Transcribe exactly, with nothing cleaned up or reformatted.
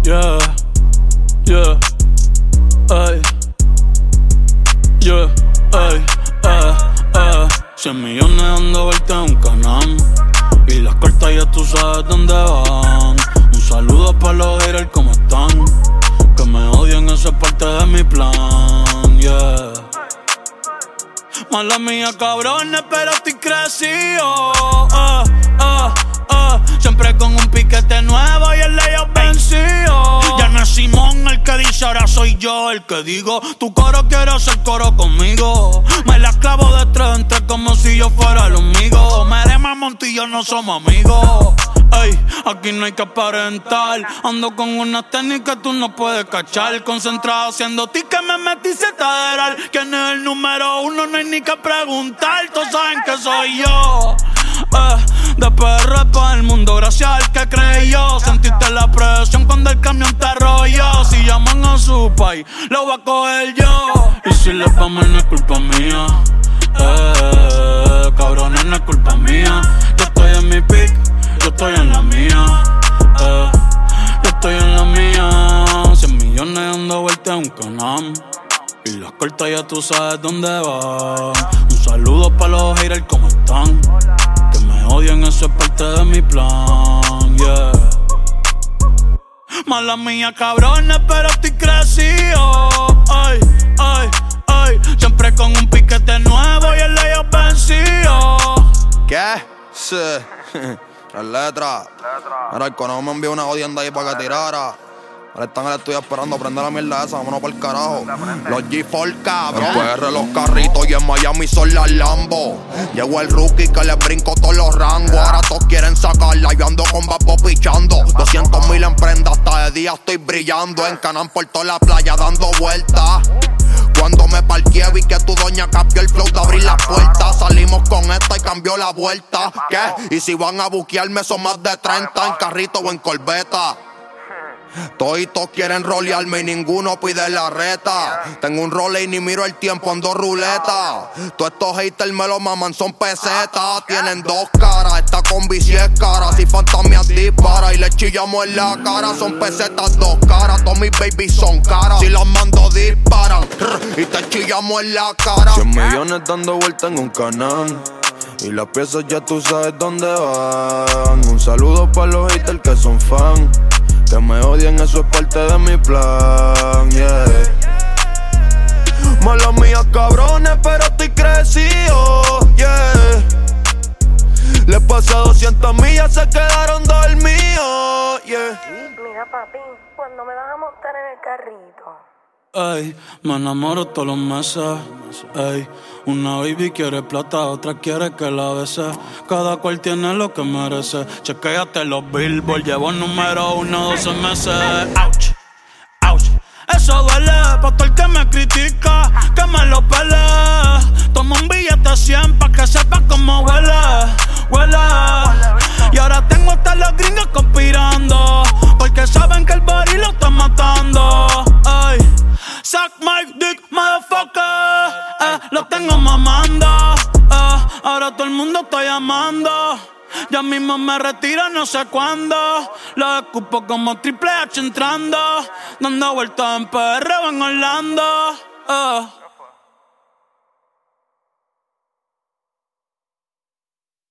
Yeah, yeah, ay, yeah, ay, eh, eh. Cien millones dando vueltas en un canal y las cartas ya tú sabes dónde van. Un saludo pa' los haters, ¿cómo están? Que me odian, eso es parte de mi plan, yeah. Mala mía, cabrones, pero estoy crecido, uh, uh, uh. Siempre con un piquete nuevo y el ellos vencido. Ya no es Simón el que dice, ahora soy yo el que digo. Tu coro quiere hacer coro conmigo. Me la clavo de tres entre como si yo fuera el amigo. Merema Montillo, no somos amigos. Ey, aquí no hay que aparentar. Ando con unas técnicas que tú no puedes cachar. Concentrado haciendo ti que me metí cetaderal. ¿Quién es el número uno? No hay ni que preguntar. Todos saben que soy yo. Eh, de P R para el mundo, gracias al que creyó. Sentiste la presión cuando el camión te arrolló. Si llaman a su país, lo voy a coger yo. Y si les va mal, no es culpa mía. Eh, cabrones, no es culpa mía. Yo estoy en mi pick, yo estoy en la mía. Eh, yo estoy en la mía. Cien millones dando vueltas en un canal y las cortas ya tú sabes dónde van. Un saludo pa' los haters, ¿cómo están? Que me odian, eso es parte de mi plan, yeah. Mala mía, cabrones, pero estoy crecido. Ay, ay, ay. Siempre con un piquete nuevo y el ellos vencido. ¿Qué? Sí. Las letras. Ahora el conejo me envió una jodienda ahí para que tirara. Ahora están en el estudio esperando, prende la mierda esa, vámonos para el carajo. Los G cuatro, cabrón. En P R los carritos y en Miami son las Lambo. Llegó el rookie que le brinco todos los rangos. Ahora todos quieren sacarla, yo ando con Bapo pichando. Doscientos mil en prenda, hasta de día estoy brillando. En Canán por toda la playa dando vueltas. Cuando me parqué vi que tu doña cambió el flow de abrir la puerta. Salimos con esta y cambió la vuelta. ¿Qué? Y si van a buquearme son más de treinta en carrito o en corbeta. Toditos quieren rolearme y ninguno pide la reta. Tengo un role y ni miro el tiempo, ando ruleta. Todos estos haters me lo maman, son pesetas. Tienen dos caras, esta combi si es cara. Si fantasmias dispara y le chillamos en la cara. Son pesetas dos caras, todos mis babies son caras. Si las mando disparan y te chillamos en la cara. Cien millones dando vuelta en un canal y las piezas ya tú sabes dónde van. Un saludo para los haters que son fan. Que me odian, eso es parte de mi plan, yeah. Mala mía, cabrones, pero estoy crecido, yeah. Les pasé doscientas millas, se quedaron dormidos, yeah. Mira, papi, ¿cuándo me vas a montar en el carrito? Ay, me enamoro todos los meses. Ay, una baby quiere plata, otra quiere que la bese. Cada cual tiene lo que merece. Chequéate los billboards, llevo número uno doce meses. Ouch, ouch, eso duele. Pa' todo el que me critica, que me lo pele. Toma un billete cien pa' que sepa cómo huele, huele. Y ahora tengo hasta los gringos conspirando, porque saben que el body lo está matando. Ay, suck my dick, motherfucker. Eh, lo tengo mamando. Eh, ahora todo el mundo está llamando. Ya mismo me retiro, no sé cuándo. Lo escupo como Triple H entrando, dando vueltas en P R o en Orlando. Eh.